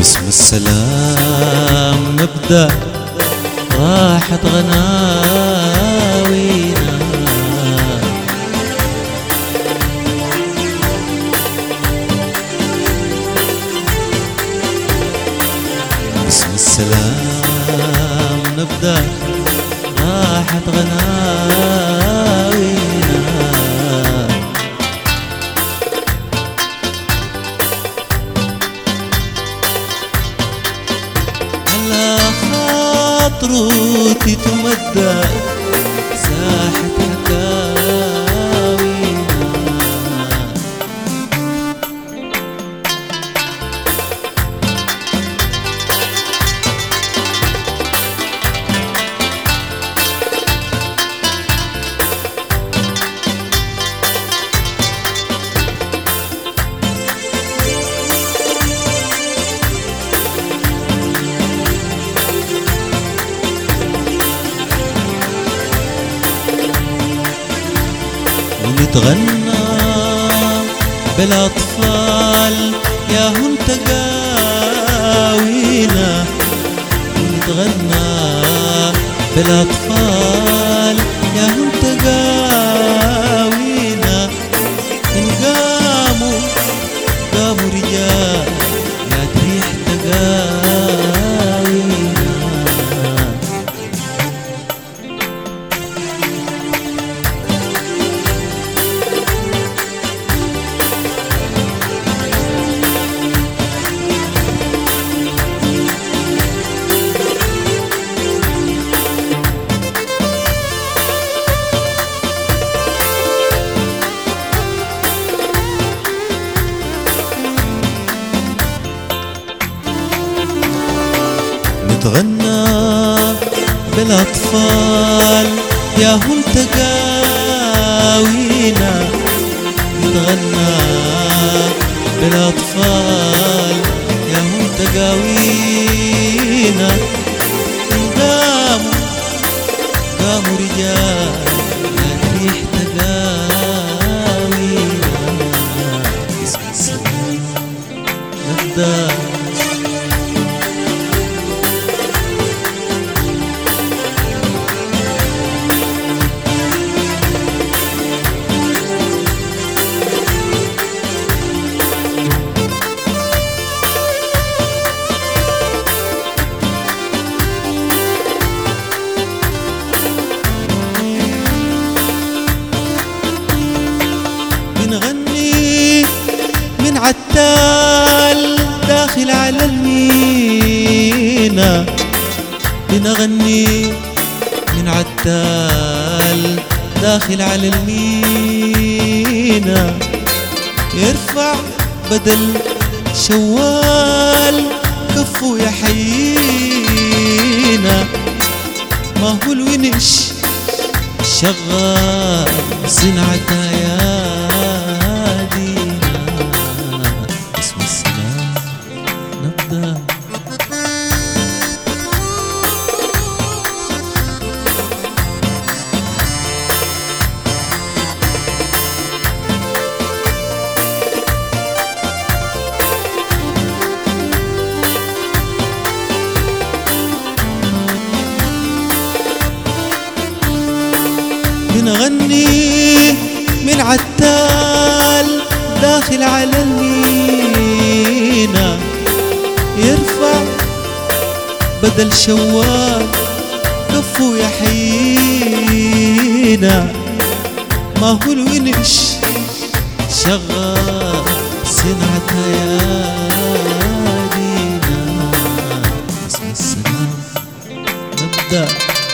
باسم السلام نبدأ راحت غناوينا. باسم السلام نبدأ راحت غناوينا. خاطرتي تمدى ساحة حكاوينا. ونتغنى بالأطفال يا هن تقاوينا. ونتغنى بالأطفال يا هن تقاوينا. إن قاموا رجال يا تريح تقاوينا. نتغنى بالأطفال يا هن تقاوينا. نتغنى بالأطفال يا هن تقاوينا. إن قاموا رجال لا تريح تقاوينا. باسم السلام نبدأ بنغني من عتال داخل على المينا. بنغني من عتال داخل على المينا. يرفع بدل شوال كفو يحيينا. ما هو الونش شغال صنعتها يا دينا. باسم السلام نبدأ بنغني من عتال داخل على المينا. يرفع بدل شوال كفو يحيينا. ما هو الونش شغال صنعتها يا دينا. باسم السلام نبدأ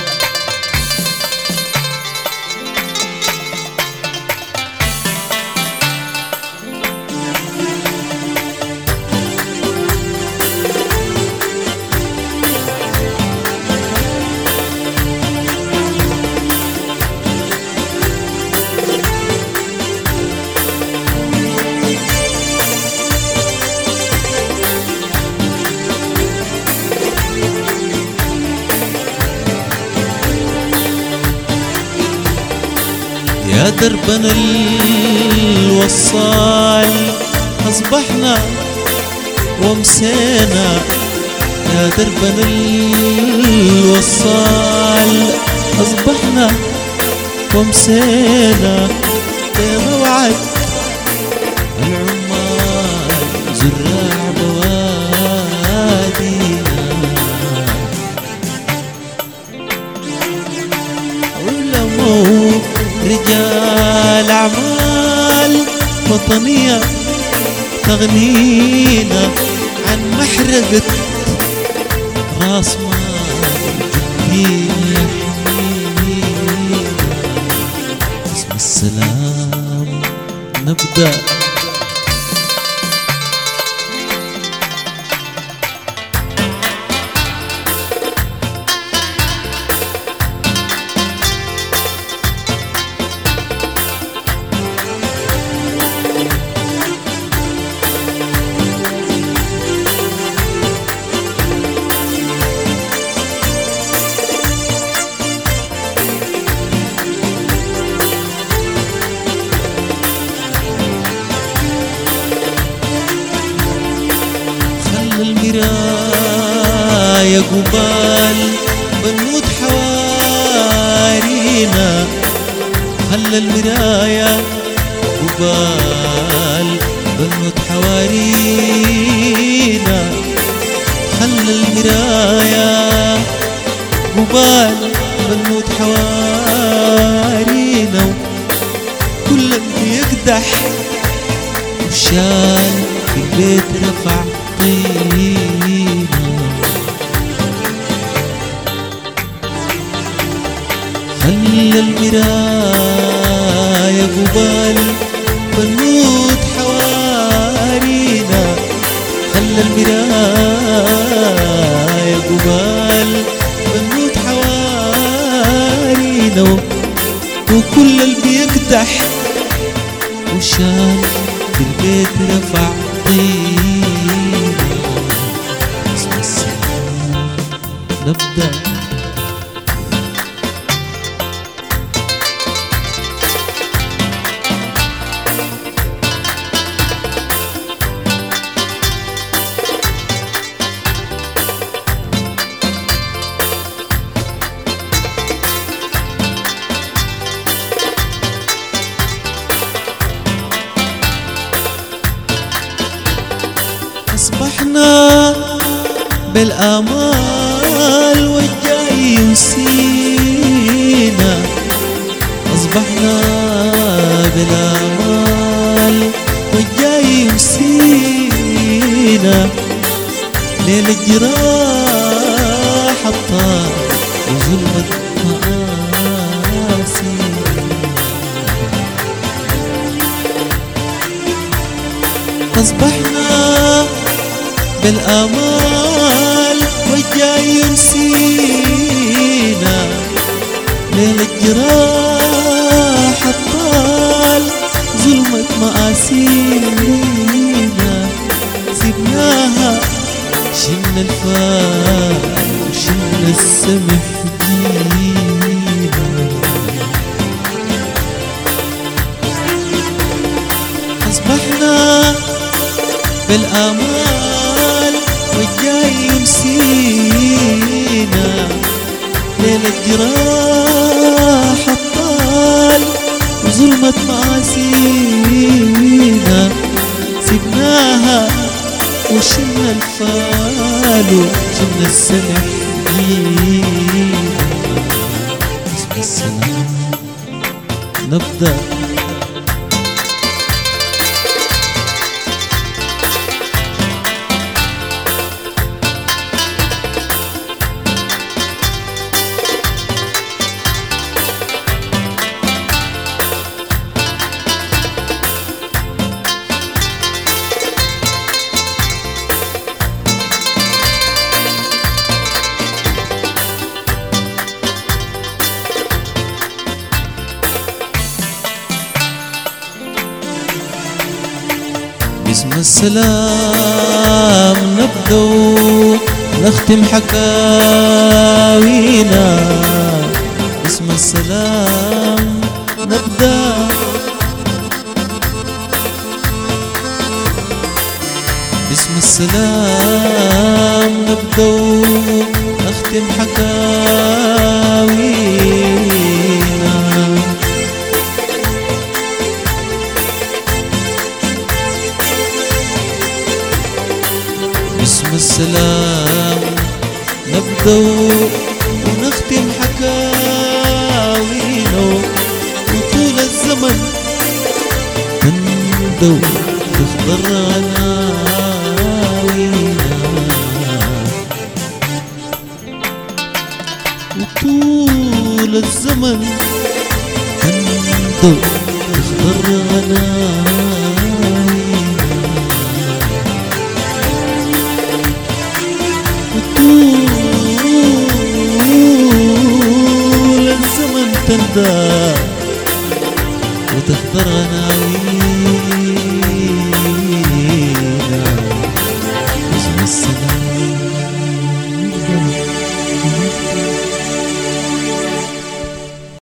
يا دربنا الوصال أصبحنا ومسينا يا دربنا الوصال. أصبحنا ومسينا بموعد العمال زراع بوادينا. علماء رجال أعمال وطنية تغنينا عن محرقة راس مال جدينا يحمينا. باسم السلام نبدأ. المراية قبال بنود حوارينا. خلى المراية قبال بنود حوارينا. خلى المراية قبال بنود حوارينا. كل بيقدح وشال في البيت رفع طينا. خلى المراية قبال بنود حوارينا. خلى المراية قبال بنود حوارينا. وكل اللي بيقدح وشال في البيت رفع طينا. باسم السلام نبدأ. أصبحنا بالآمال والجاي ينسينا. أصبحنا بالآمال والجاي ينسينا. ليل الجراح الطار وظلمة مآسينا. أصبحنا بالآمال والجاي ينسينا. ليل الجراح الطال ظلمة مآسينا. سيبناها شلنا الفال وشلنا السمح فينا. أصبحنا بالآمال والجاي ينسينا. ليل الجراح الطال وظلمة مآسينا. سيبناها وشلنا الفال وشلنا السمح فينا. باسم السلام نبدأ. باسم السلام نبدأ نختم حكاوينا. باسم السلام نبدأ. باسم السلام السلام نبدأ نختم حكاوينا. باسم السلام نبدأ ونختم حكاوينا، وطول الزمن تندو تخضر عناوينا، وطول الزمن تندو تخضر عناوينا، وطول الزمن تندو وتخضر عناوينا. باسم السلام